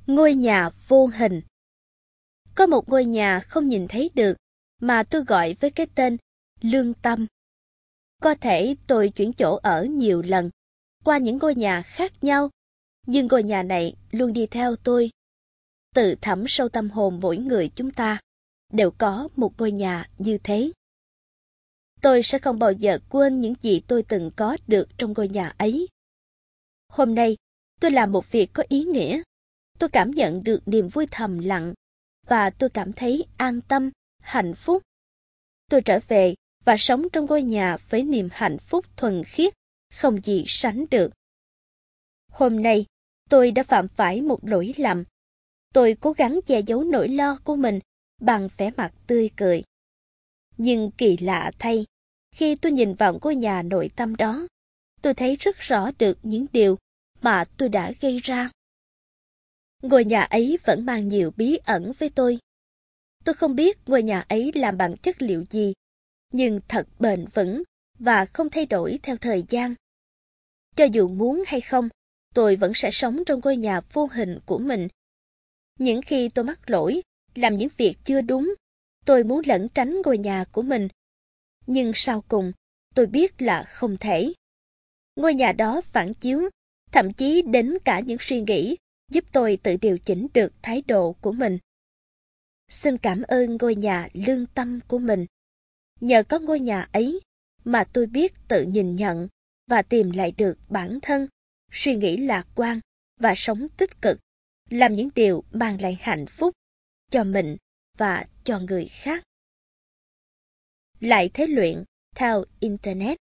Ngôi nhà vô hình. Có một ngôi nhà không nhìn thấy được mà tôi gọi với cái tên lương tâm. Có thể tôi chuyển chỗ ở nhiều lần, qua những ngôi nhà khác nhau, nhưng ngôi nhà này luôn đi theo tôi. Từ thẳm sâu tâm hồn mỗi người chúng ta đều có một ngôi nhà như thế. Tôi sẽ không bao giờ quên những gì tôi từng có được trong ngôi nhà ấy. Hôm nay, tôi làm một việc có ý nghĩa. Tôi cảm nhận được niềm vui thầm lặng và tôi cảm thấy an tâm, hạnh phúc. Tôi trở về và sống trong ngôi nhà với niềm hạnh phúc thuần khiết, không gì sánh được. Hôm nay, tôi đã phạm phải một lỗi lầm. Tôi cố gắng che giấu nỗi lo của mình bằng vẻ mặt tươi cười. Nhưng kỳ lạ thay, khi tôi nhìn vào ngôi nhà nội tâm đó, tôi thấy rất rõ được những điều mà tôi đã gây ra. Ngôi nhà ấy vẫn mang nhiều bí ẩn với tôi. Tôi không biết ngôi nhà ấy làm bằng chất liệu gì, nhưng thật bền vững và không thay đổi theo thời gian. Cho dù muốn hay không, tôi vẫn sẽ sống trong ngôi nhà vô hình của mình. Những khi tôi mắc lỗi, làm những việc chưa đúng, tôi muốn lẩn tránh ngôi nhà của mình. Nhưng sau cùng, tôi biết là không thể. Ngôi nhà đó phản chiếu, thậm chí đến cả những suy nghĩ, giúp tôi tự điều chỉnh được thái độ của mình. Xin cảm ơn ngôi nhà lương tâm của mình. Nhờ có ngôi nhà ấy mà tôi biết tự nhìn nhận và tìm lại được bản thân, suy nghĩ lạc quan và sống tích cực, làm những điều mang lại hạnh phúc cho mình và cho người khác. Lại thế luyện theo Internet.